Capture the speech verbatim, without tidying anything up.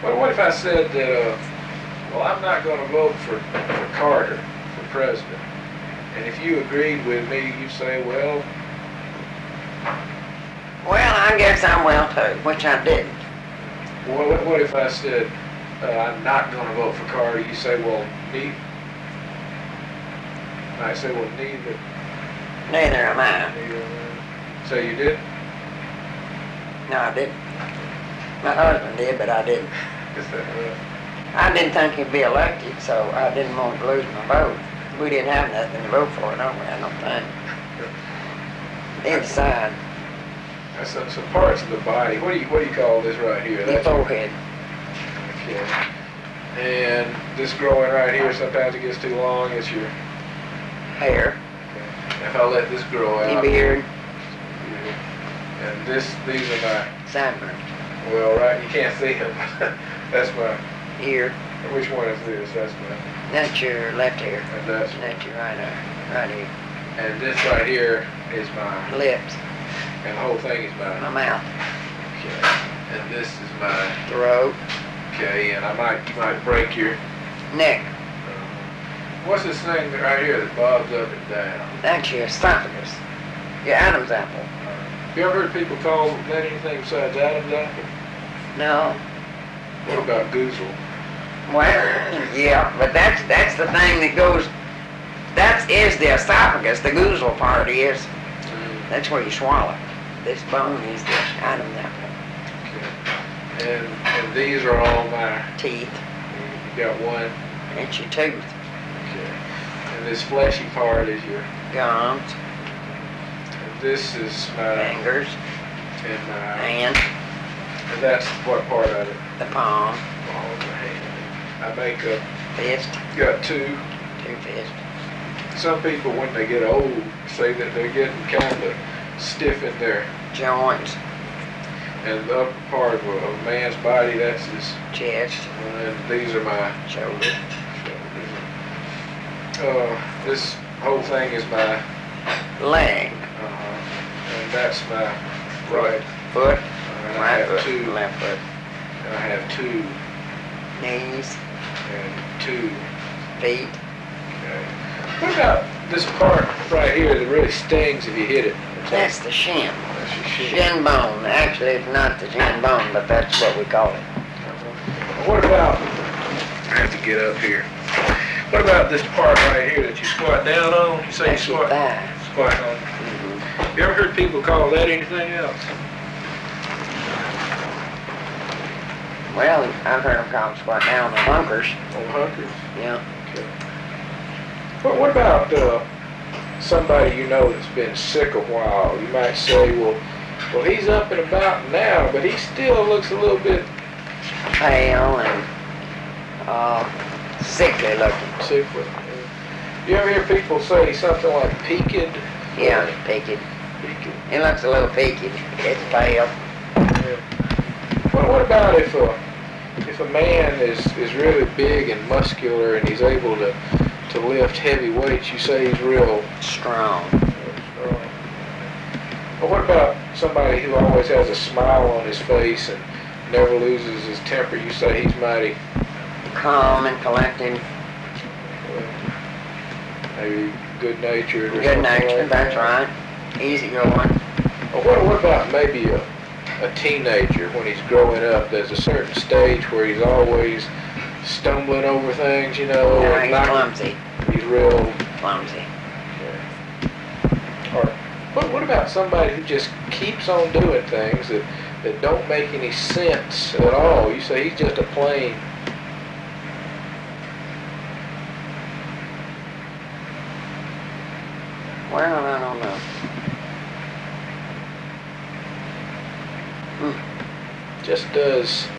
Well, what if I said that, uh, well, I'm not going to vote for, for Carter for president. And if you agreed with me, you say, well... Well, I guess I will too, which I didn't. Well, what, what if I said, uh, I'm not going to vote for Carter? You say, well, neither. I say, well, neither. Neither am I. Neither am I. So you did? No, I didn't. My husband did, but I didn't. Is that right? I didn't think he'd be elected, so I didn't want to lose my vote. We didn't have nothing to vote for, don't we? I don't think. Either side. That's some, some parts of the body. What do you what do you call this right here? The forehead. Okay. And this growing right here, sometimes it gets too long. It's your Hair. Okay. If I let this grow out. Your beard. And this, these are my. Sideburn. Well, right, you can't see them. That's my. Ear. Which one is this? That's my. That's your left ear. And that's. That's your right ear. Right ear. And this right here is my. Lips. And the whole thing is my. My mouth. Okay. And this is my. Throat. Okay, and I might, you might break your. Neck. What's this thing right here that bobs up and down? That's your esophagus. Your Adam's apple. Have you ever heard people call that anything besides Adam's apple? No. What about goozle? Well, yeah, but that's that's the thing that goes. That is the esophagus. The goozle part is. Mm. That's where you swallow. This bone is the Adam's apple. Okay. And and these are all my Teeth. You got one. It's your tooth. Okay. And this fleshy part is your. Gums. And this is my. Fingers. And my. Hand. And that's what part of it? The palm. All of my hand. I make a. Fist. Got two. Two fists. Some people, when they get old, say that they're getting kind of stiff in their. Joints. And the upper part of a, of a man's body, that's his. Chest. And these are my. Shoulder. Uh, this whole thing is my. Leg. Uh-huh. And that's my right. Foot. And I Right have foot. two. Left foot. And I have two. Knees. And two. Feet. Okay. What about this part right here that really stings if you hit it? That's the shin. That's your shin. Shin bone. Actually, it's not the shin bone, but that's what we call it. What about, I have to get up here. What about this part right here that you squat down on? You say That's you your squat, thigh. squat on. Mm-hmm. You ever heard people call that anything else? Well, I've heard them call them squat down on hunkers. On hunkers? Yeah. Okay. What, what about uh, somebody you know that's been sick a while? You might say, well, well, he's up and about now, but he still looks a little bit Pale and uh, sickly looking. sickly. You ever hear people say something like peaked? Yeah, peaked. Peaked. He looks a little peaked. It's pale. Yeah. Well, what about if a if a man is, is really big and muscular and he's able to to lift heavy weights? You say he's real Strong. strong. Well, what about somebody who always has a smile on his face and never loses his temper? You say he's mighty Calm and collected. maybe good natured or Good something natured, like that's that. right. Easy going. Well, what, what about maybe a, a teenager when he's growing up? There's a certain stage where he's always stumbling over things, you know. No, and he's not- clumsy. He's real. Clumsy. Or what, what about somebody who just keeps on doing things that, that don't make any sense at all? You say he's just a plain. Well, I don't know. Hmm. Just does